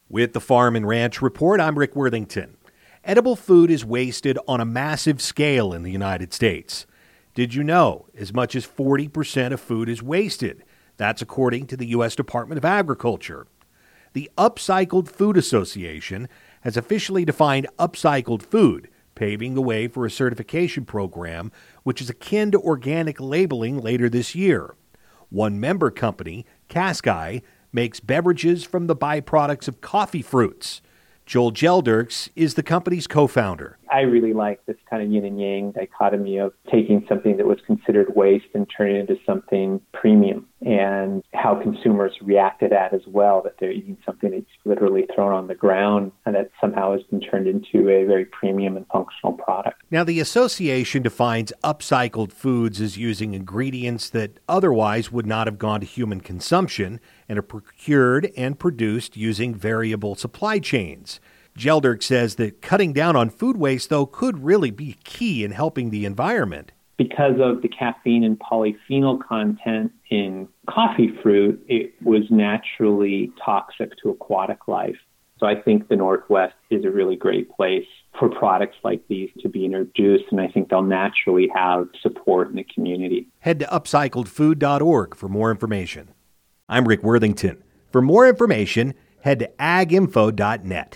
With the Farm and Ranch Report, I'm Rick Worthington. Edible food is wasted on a massive scale in the United States. Did you know as much as 40% of food is wasted? That's according to the U.S. Department of Agriculture. The Upcycled Food Association has officially defined upcycled food, paving the way for a certification program which is akin to organic labeling later this year. One member company, Cascai, makes beverages from the byproducts of coffee fruits. Joel Gelderks is the company's co-founder. I really like this kind of yin and yang dichotomy of taking something that was considered waste and turning it into something premium, and how consumers react to that as well, that they're eating something that's literally thrown on the ground and that somehow has been turned into a very premium and functional product. Now, the association defines upcycled foods as using ingredients that otherwise would not have gone to human consumption and are procured and produced using variable supply chains. Gelderk says that cutting down on food waste, though, could really be key in helping the environment. Because of the caffeine and polyphenol content in coffee fruit, it was naturally toxic to aquatic life. So I think the Northwest is a really great place for products like these to be introduced, and I think they'll naturally have support in the community. Head to upcycledfood.org for more information. I'm Rick Worthington. For more information, head to aginfo.net.